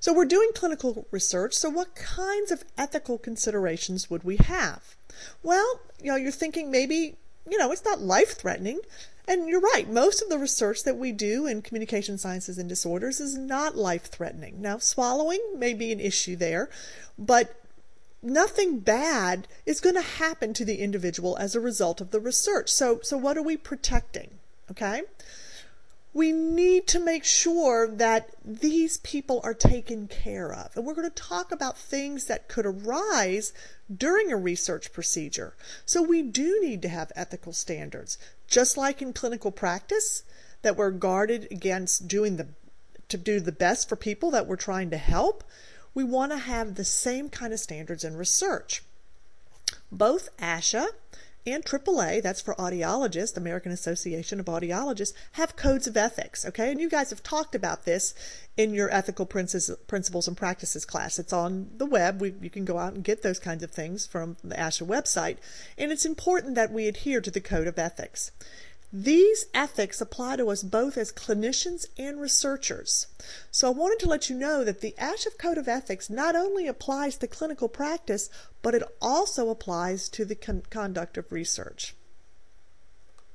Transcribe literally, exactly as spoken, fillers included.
So we're doing clinical research, so what kinds of ethical considerations would we have? Well, you know, you're thinking maybe, you know, it's not life-threatening. And you're right, most of the research that we do in communication sciences and disorders is not life-threatening. Now, swallowing may be an issue there, but nothing bad is going to happen to the individual as a result of the research. So, so what are we protecting? Okay? We need to make sure that these people are taken care of. And we're going to talk about things that could arise during a research procedure. So we do need to have ethical standards. Just like in clinical practice, that we're guarded against doing the, to do the best for people that we're trying to help, we want to have the same kind of standards in research. Both ASHA and triple A, that's for audiologists, American Association of Audiologists, have codes of ethics, okay? And you guys have talked about this in your ethical principles and practices class. It's on the web. We, you can go out and get those kinds of things from the ASHA website. And it's important that we adhere to the code of ethics. These ethics apply to us both as clinicians and researchers. So I wanted to let you know that the ASHA Code of Ethics not only applies to clinical practice, but it also applies to the con- conduct of research.